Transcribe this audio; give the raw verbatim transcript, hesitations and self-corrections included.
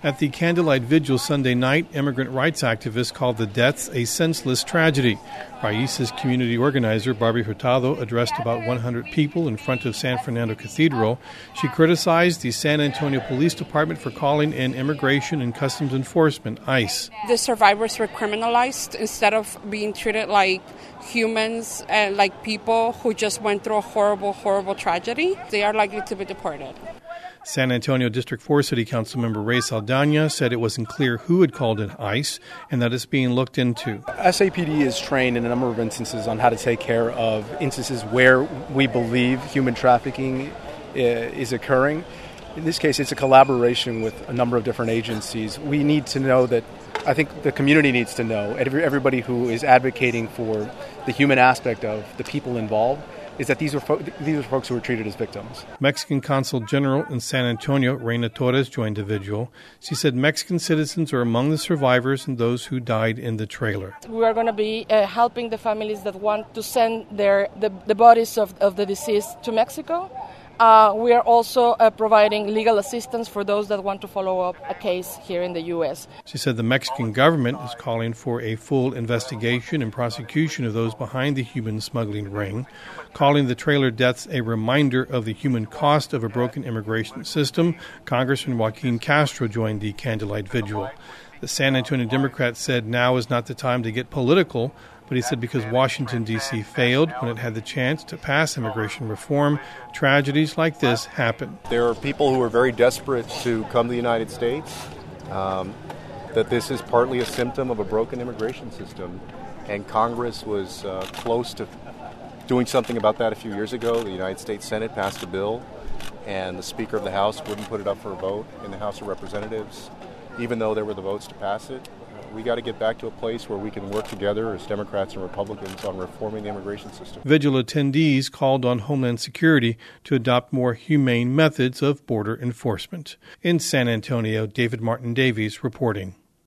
At the candlelight vigil Sunday night, immigrant rights activists called the deaths a senseless tragedy. Raices community organizer Barbie Hurtado addressed about one hundred people in front of San Fernando Cathedral. She criticized the San Antonio Police Department for calling in Immigration and Customs Enforcement, ICE. The survivors were criminalized instead of being treated like humans and like people who just went through a horrible, horrible tragedy. They are likely to be deported. San Antonio District four City Council member Ray Saldana said it wasn't clear who had called in ICE and that it's being looked into. S A P D is trained in a number of instances on how to take care of instances where we believe human trafficking is occurring. In this case, it's a collaboration with a number of different agencies. We need to know that, I think the community needs to know, everybody who is advocating for the human aspect of the people involved, is that these are, fo- these are folks who were treated as victims. Mexican Consul General in San Antonio, Reina Torres, joined the vigil. She said Mexican citizens are among the survivors and those who died in the trailer. We are going to be uh, helping the families that want to send their the, the bodies of, of the deceased to Mexico. Uh, we are also uh, providing legal assistance for those that want to follow up a case here in the U S. She said the Mexican government is calling for a full investigation and prosecution of those behind the human smuggling ring, calling the trailer deaths a reminder of the human cost of a broken immigration system. Congressman Joaquin Castro joined the candlelight vigil. The San Antonio Democrat said now is not the time to get political, but he said because Washington, D C failed when it had the chance to pass immigration reform, tragedies like this happen. There are people who are very desperate to come to the United States, um, that this is partly a symptom of a broken immigration system, and Congress was uh, close to doing something about that a few years ago. The United States Senate passed a bill, and the Speaker of the House wouldn't put it up for a vote in the House of Representatives, even though there were the votes to pass it. We got to get back to a place where we can work together as Democrats and Republicans on reforming the immigration system. Vigil attendees called on Homeland Security to adopt more humane methods of border enforcement. In San Antonio, David Martin Davies reporting.